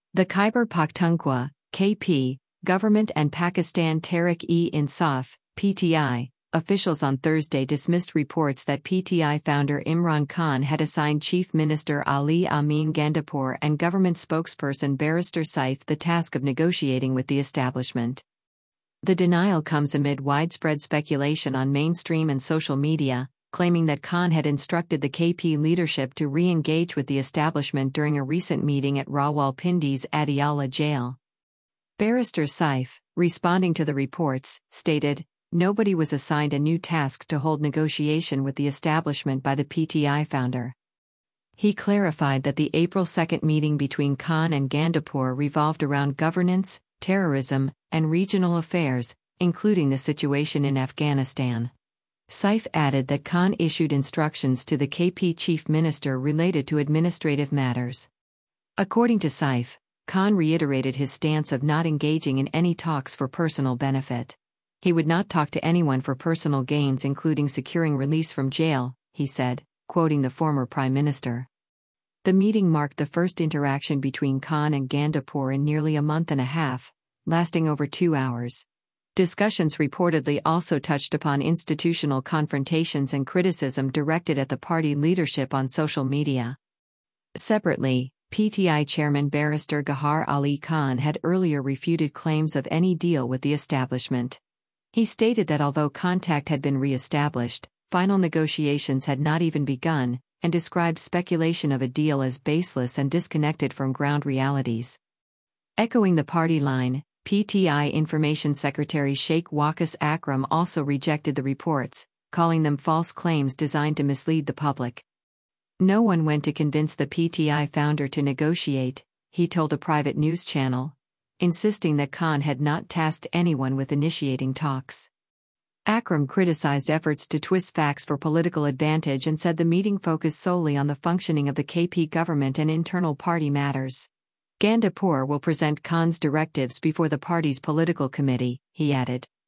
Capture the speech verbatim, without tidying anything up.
The Khyber Pakhtunkhwa (K P) government and Pakistan Tehreek-e-Insaf (P T I) officials on Thursday dismissed reports that P T I founder Imran Khan had assigned Chief Minister Ali Amin Gandapur and government spokesperson Barrister Saif the task of negotiating with the establishment. The denial comes amid widespread speculation on mainstream and social media, claiming that Khan had instructed the K P leadership to re-engage with the establishment during a recent meeting at Rawalpindi's Adiala jail. Barrister Saif, responding to the reports, stated, "Nobody was assigned a new task to hold negotiation with the establishment by the P T I founder." He clarified that the April second meeting between Khan and Gandapur revolved around governance, terrorism, and regional affairs, including the situation in Afghanistan. Saif added that Khan issued instructions to the K P chief minister related to administrative matters. According to Saif, Khan reiterated his stance of not engaging in any talks for personal benefit. He would not talk to anyone for personal gains, including securing release from jail, he said, quoting the former prime minister. The meeting marked the first interaction between Khan and Gandapur in nearly a month and a half, lasting over two hours. Discussions reportedly also touched upon institutional confrontations and criticism directed at the party leadership on social media. Separately, P T I chairman Barrister Gahar Ali Khan had earlier refuted claims of any deal with the establishment. He stated that although contact had been re-established, final negotiations had not even begun, and described speculation of a deal as baseless and disconnected from ground realities. Echoing the party line, P T I Information Secretary Sheikh Waqas Akram also rejected the reports, calling them false claims designed to mislead the public. No one went to convince the P T I founder to negotiate, he told a private news channel, insisting that Khan had not tasked anyone with initiating talks. Akram criticized efforts to twist facts for political advantage and said the meeting focused solely on the functioning of the K P government and internal party matters. Gandapur will present Khan's directives before the party's political committee, he added.